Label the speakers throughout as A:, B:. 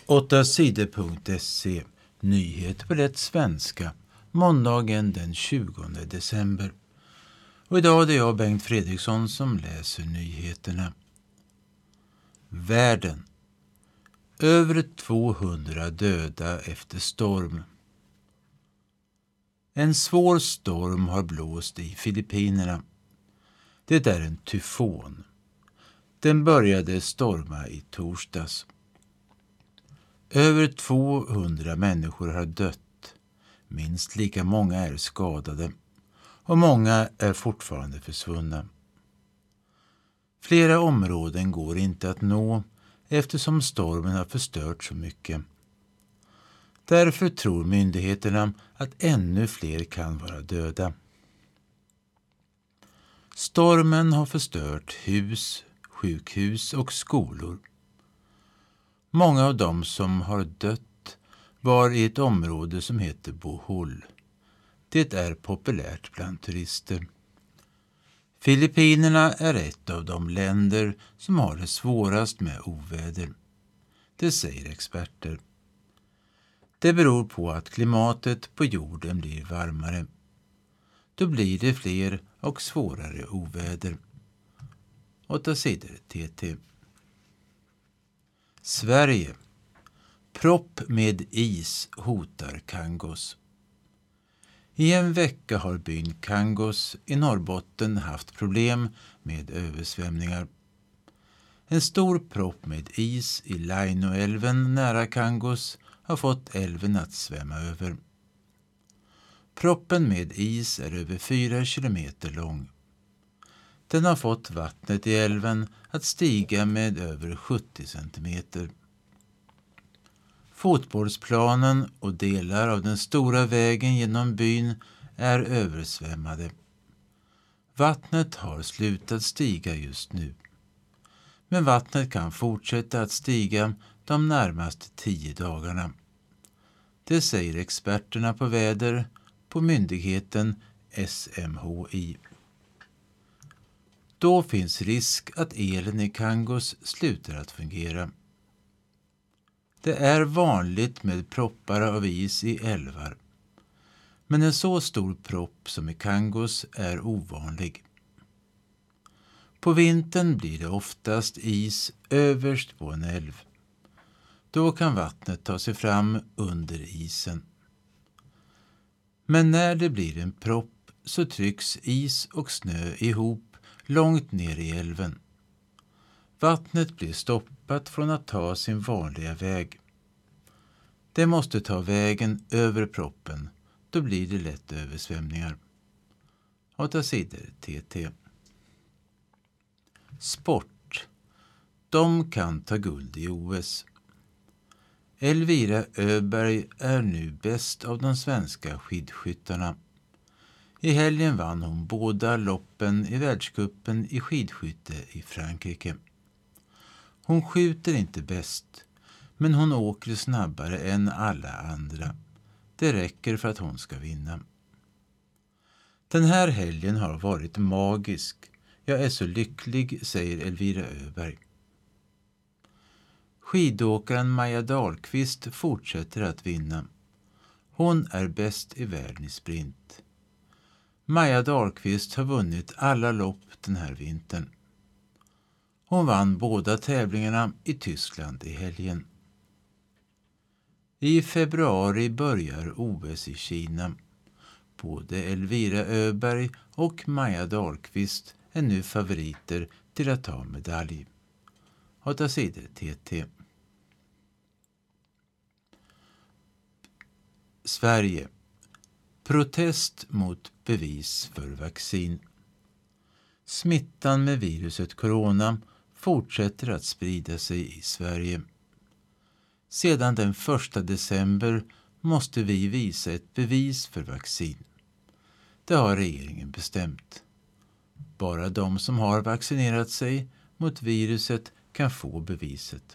A: 8sidor.se. Nyheter på lätt svenska. Måndagen den 20 december. Och idag är det jag, Bengt Fredriksson, som läser nyheterna. Världen. Över 200 döda efter storm. En svår storm har blåst i Filippinerna. Det är en tyfon. Den började storma i torsdags. Över 200 människor har dött. Minst lika många är skadade. Och många är fortfarande försvunna. Flera områden går inte att nå eftersom stormen har förstört så mycket. Därför tror myndigheterna att ännu fler kan vara döda. Stormen har förstört hus, sjukhus och skolor. Många av dem som har dött var i ett område som heter Bohol. Det är populärt bland turister. Filippinerna är ett av de länder som har det svårast med oväder. Det säger experter. Det beror på att klimatet på jorden blir varmare. Då blir det fler och svårare oväder. 8 sidor TT. Sverige. Propp med is hotar Kangos. I en vecka har byn Kangos i Norrbotten haft problem med översvämningar. En stor propp med is i Lainoälven nära Kangos har fått älven att svämma över. Proppen med is är över 4 kilometer lång. Den har fått vattnet i älven att stiga med över 70 centimeter. Fotbollsplanen och delar av den stora vägen genom byn är översvämmade. Vattnet har slutat stiga just nu. Men vattnet kan fortsätta att stiga de närmaste 10 dagarna. Det säger experterna på väder på myndigheten SMHI. Då finns risk att elen i Kangos slutar att fungera. Det är vanligt med proppar av is i älvar. Men en så stor propp som i Kangos är ovanlig. På vintern blir det oftast is överst på en älv. Då kan vattnet ta sig fram under isen. Men när det blir en propp så trycks is och snö ihop långt ner i älven. Vattnet blir stoppat från att ta sin vanliga väg. Det måste ta vägen över proppen, då blir det lätt översvämningar. 8 sidor TT. Sport. De kan ta guld i OS. Elvira Öberg är nu bäst av de svenska skidskyttarna. I helgen vann hon båda loppen i världscupen i skidskytte i Frankrike. Hon skjuter inte bäst, men hon åker snabbare än alla andra. Det räcker för att hon ska vinna. Den här helgen har varit magisk. Jag är så lycklig, säger Elvira Öberg. Skidåkaren Maja Dahlqvist fortsätter att vinna. Hon är bäst i världen i sprint. Maja Dahlqvist har vunnit alla lopp den här vintern. Hon vann båda tävlingarna i Tyskland i helgen. I februari börjar OS i Kina. Både Elvira Öberg och Maja Dahlqvist är nu favoriter till att ta medalj. 8 sidor TT. Sverige. Protest mot bevis för vaccin. Smittan med viruset corona fortsätter att sprida sig i Sverige. Sedan den 1 december måste vi visa ett bevis för vaccin. Det har regeringen bestämt. Bara de som har vaccinerat sig mot viruset kan få beviset.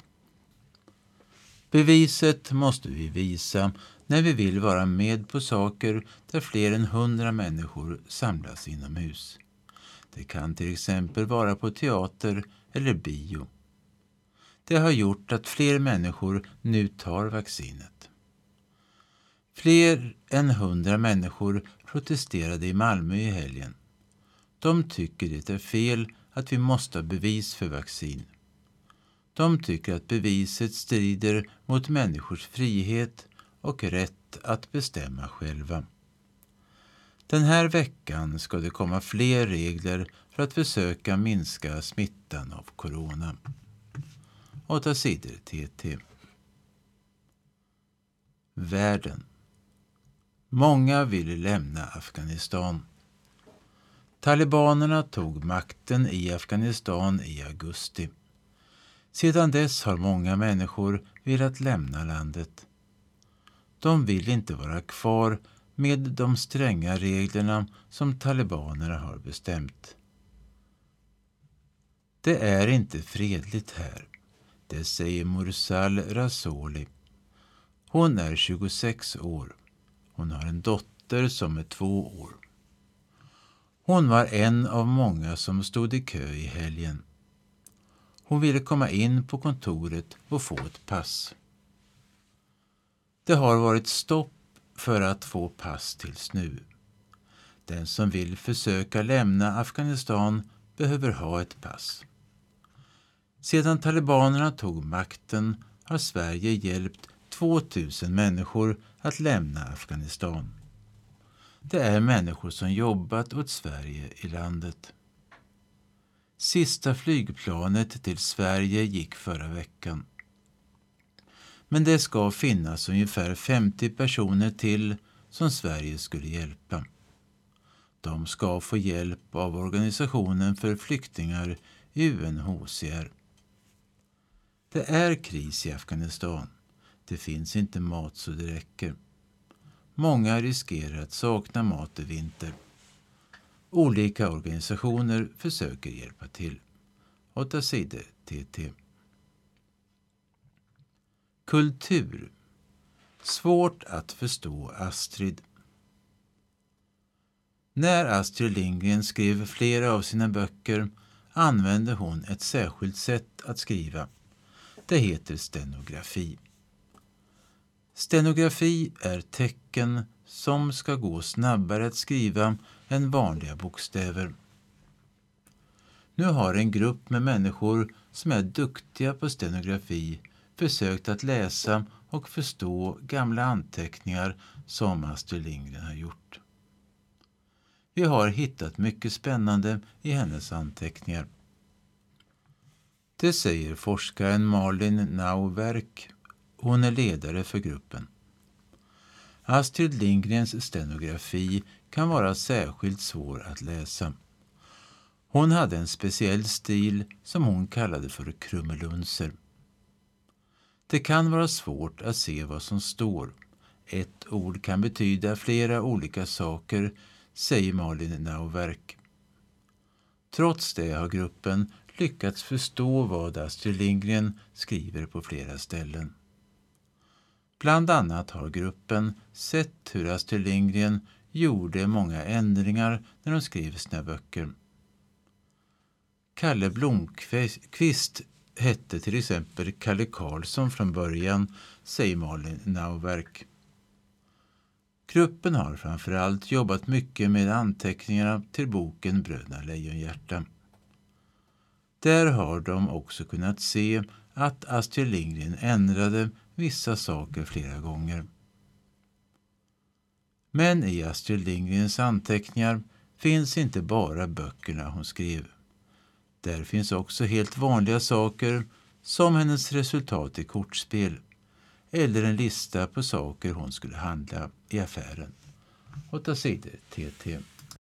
A: Beviset måste vi visa när vi vill vara med på saker där fler än 100 människor samlas inomhus. Det kan till exempel vara på teater eller bio. Det har gjort att fler människor nu tar vaccinet. Fler än 100 människor protesterade i Malmö i helgen. De tycker det är fel att vi måste ha bevis för vaccin. De tycker att beviset strider mot människors frihet och rätt att bestämma själva. Den här veckan ska det komma fler regler för att försöka minska smittan av corona. 8 sidor TT. Världen. Många ville lämna Afghanistan. Talibanerna tog makten i Afghanistan i augusti. Sedan dess har många människor velat lämna landet. De vill inte vara kvar med de stränga reglerna som talibanerna har bestämt. Det är inte fredligt här, det säger Mursal Rasoli. Hon är 26 år. Hon har en dotter som är 2 år. Hon var en av många som stod i kö i helgen. Hon ville komma in på kontoret och få ett pass. Det har varit stopp för att få pass tills nu. Den som vill försöka lämna Afghanistan behöver ha ett pass. Sedan talibanerna tog makten har Sverige hjälpt 2000 människor att lämna Afghanistan. Det är människor som jobbat åt Sverige i landet. Sista flygplanet till Sverige gick förra veckan. Men det ska finnas ungefär 50 personer till som Sverige skulle hjälpa. De ska få hjälp av organisationen för flyktingar UNHCR. Det är kris i Afghanistan. Det finns inte mat så det räcker. Många riskerar att sakna mat i vinter. Olika organisationer försöker hjälpa till. 8 sidor TT. Kultur. Svårt att förstå Astrid. När Astrid Lindgren skrev flera av sina böcker använde hon ett särskilt sätt att skriva. Det heter stenografi. Stenografi är tecken som ska gå snabbare att skriva än vanliga bokstäver. Nu har en grupp med människor som är duktiga på stenografi försökt att läsa och förstå gamla anteckningar som Astrid Lindgren har gjort. Vi har hittat mycket spännande i hennes anteckningar. Det säger forskaren Malin Nauwerk. Hon är ledare för gruppen. Astrid Lindgrens stenografi kan vara särskilt svår att läsa. Hon hade en speciell stil som hon kallade för krumelunser. Det kan vara svårt att se vad som står. Ett ord kan betyda flera olika saker, säger Malin Nauwerk. Trots det har gruppen lyckats förstå vad Astrid Lindgren skriver på flera ställen. Bland annat har gruppen sett hur Astrid Lindgren gjorde många ändringar när de skrev sina böcker. Kalle Blomqvist hette till exempel Kalle Karlsson från början, säger Malin Nauwerk. Gruppen har framförallt jobbat mycket med anteckningarna till boken Bröderna Lejonhjärta. Där har de också kunnat se att Astrid Lindgren ändrade vissa saker flera gånger. Men i Astrid Lindgrens anteckningar finns inte bara böckerna hon skrev. Där finns också helt vanliga saker som hennes resultat i kortspel eller en lista på saker hon skulle handla i affären. 8 sidor TT.